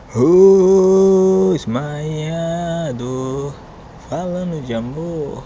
Rosmaiado, falando de amor.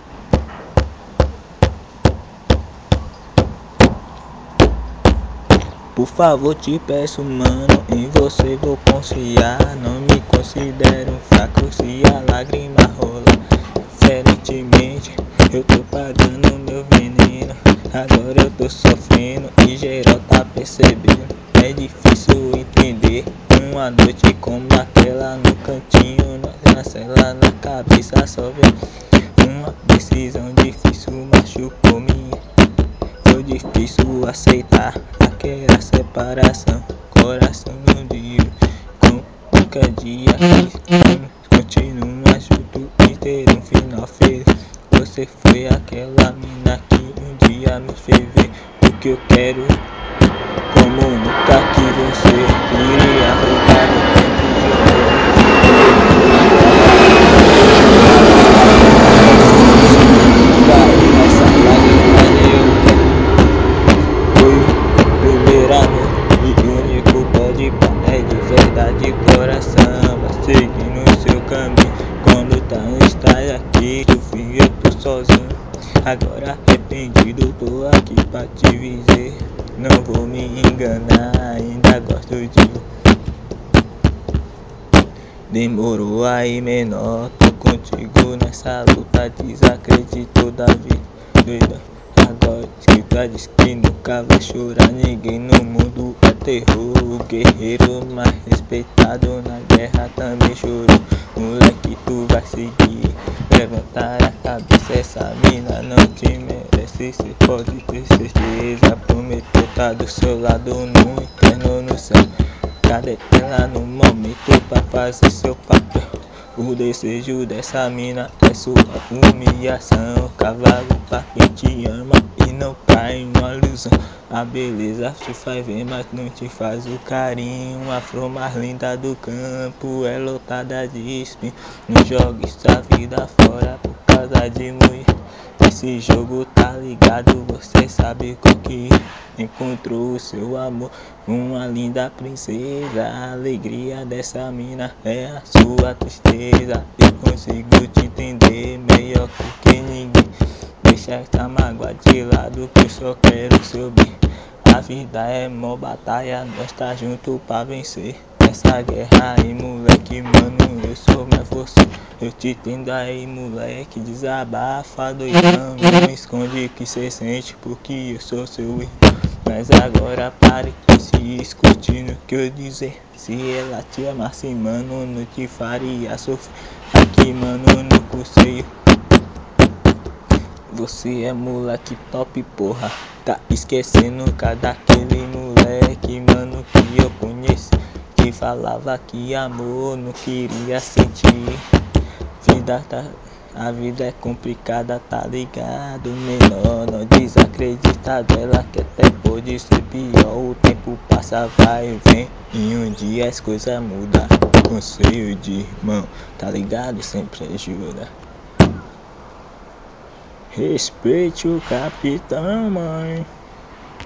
Por favor te peço, mano, em você vou confiar. Não me considero um fraco se a lágrima rola. Diferentemente, eu tô pagando meu veneno. Agora eu tô sofrendo e geral tá percebendo. É difícil entender uma noite como aquela no cantinho, na cela, na cabeça só vem uma decisão difícil, machucou minha. Foi difícil aceitar aquela separação. Coração não digo como qualquer dia continua junto e ter um final feliz. Você foi aquela mina que um dia me fez ver o que eu quero, como nunca que você iria roubar o tempo de novo. Vai nessa lágrima eu fui primeiro amor e único pode parar de verdade. Coração vai seguindo o seu caminho. Quando tá um estágio aqui, do fim eu tô sozinho. Agora arrependido, tô aqui pra te dizer. Não vou me enganar, ainda gosto de você. Demorou aí menor, tô contigo nessa luta. Desacreditou da vida. Agora diz que nunca vai chorar. Ninguém no mundo é terror. O guerreiro mais respeitado na guerra também chorou. Moleque, tu vai seguir, levantar a cabeça. Essa mina não te merece, cê pode ter certeza. Prometeu tá do seu lado no inferno, no céu. Cadê ela no momento pra fazer seu papel? O desejo dessa mina é sua humilhação. Cavalo pra quem te ama e não cai em uma ilusão. A beleza te faz ver, mas não te faz o carinho. A flor mais linda do campo é lotada de espinho. Não jogue sua vida fora por causa de mulher. Esse jogo tá ligado, você sabe com que encontrou o seu amor. Uma linda princesa, a alegria dessa mina é a sua tristeza. Eu consigo te entender melhor que ninguém. Deixa essa mágoa de lado que eu só quero o seu bem. A vida é mó batalha, nós tá junto pra vencer essa guerra aí, moleque, mano, eu sou mais você. Eu te entendo aí, moleque, desabafa doidão. Não esconde o que cê sente, porque eu sou seu irmão. Mas agora pare e se escute no que eu dizer. Se ela te amasse, mano, não te faria sofrer. Aqui, mano, no conselho, você é moleque top, porra. Tá esquecendo cada aquele moleque, mano, que eu conheci, que falava que amor não queria sentir. A vida é complicada, tá ligado, menor? Não desacredita dela que até pode ser pior. O tempo passa, vai e vem, e um dia as coisas mudam. Conselho de irmão, tá ligado? Sempre ajuda. Respeite o capitão, mãe.